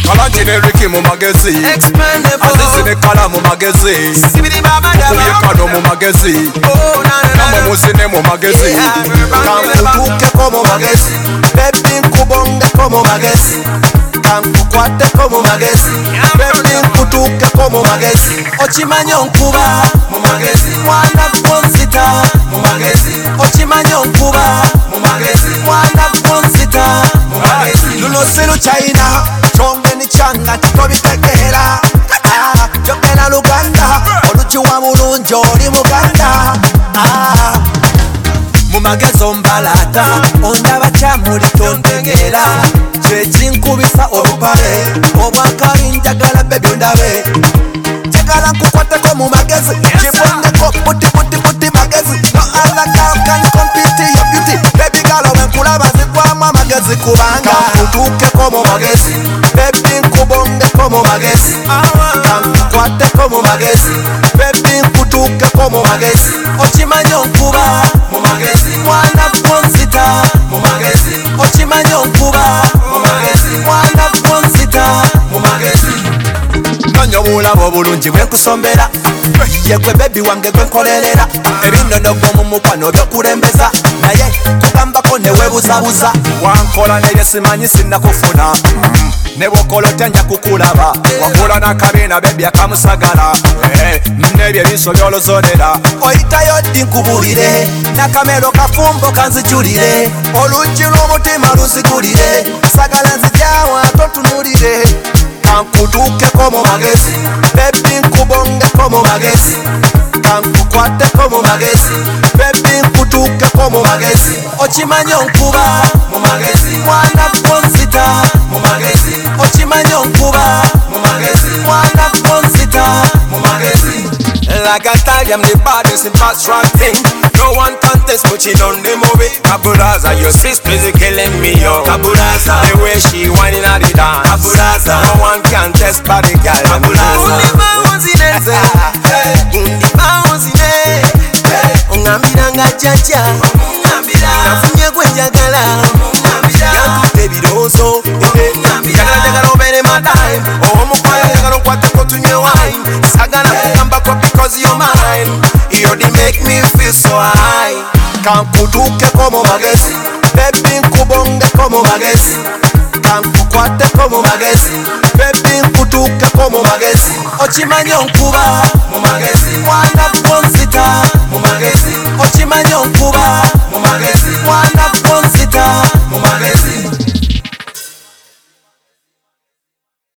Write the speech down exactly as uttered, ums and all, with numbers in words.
Kalangine Ricky mu magezi, Azizi ne kala mu magezi, Kubye kano mu magezi, Kama musine mu magezi, Kankutuke ko mu magezi, baby nkubonge ko mu magezi, kankukwate ko mu magezi, baby nkutuke ko mu magezi. Ochimanyo nkuba mu magezi, mwana konsita mu magezi. Ochimanyo nkuba mu magezi, mwana konsita mu magezi. Luno silu China, chonge ni changa tikobitekera. Ah, jokena Luganda, oluchuwa mulunjo oli Muganda. Ah, mu magezi ombalata, ondaba chamuli tontegera. Chechinkubisa olupale, obwakali njagala baby ndabe. Njagala nkukwateko mu magezi, chibondeko puti puti puti magezi. No other girl can compete your beauty. Baby girl wenkulaba zikwamu amagezi kubanga. Kankutukeko mu magezi, baby nkubongeko mu magezi. Kankukwateko mu magezi, baby nkutukeko mu magezi. Ochimanyo nkuba mu magezi, mwana konsita mu magezi. Ochimanyo nkuba mu magezi, mwana konsita mu magezi. Nonyo bulabo bulungi bwenkusombera, yegwe baby wange gwenkolerera. Ebinonogo mu mukwano byokulembeza, naye kugambako newebuzabuza. Wankola naye simanyi sinnakufuna, ne bwokola otya nja kukulaba. Wakula n'akabiina baby akamusagala, n'ebyo ebiso byolozolera. Oyitayo ddi nkubulire, n'akamero kafumbo kanzijulire. Oluggi lw'omutima luzigulire, sagala nzijawa totunulire. Kankutukeko mu magezi, baby nkubongeko mu magezi. Kankukwateko mu magezi, baby nkutukeko mu magezi. Ochimanyo nkuba mu magezi, mwana konsita mu magezi. Ochimanyo nkuba mu magezi, mwana konsita mu magezi. Like I tell you, I'm the baddest in fast ranking. No one contest putting on the movie. Kaburaza, your sister's killing me, yo. Kaburaza, the way she whining at the dance. Kaburaza, no one can test by the girl. Kaburaza, undi maunzineze, undi maunzine. Ungambira nga chacha, nafunye gwenjagala. Yakute birozo, jagala jagala obere madime. Omukwaya jagala nkwateko tunywe wine. Sagala kugambako because you're mine. You did make me feel so high. Kankutukeko mu magezi, baby nkubongeko mu magezi. Kankukwateko mu magezi, baby nkutukeko mu magezi. Ochimanyo nkuba mu magezi, mwana konsita mu magezi. Ochimanyo nkuba mu magezi, mwana konsita mu magezi.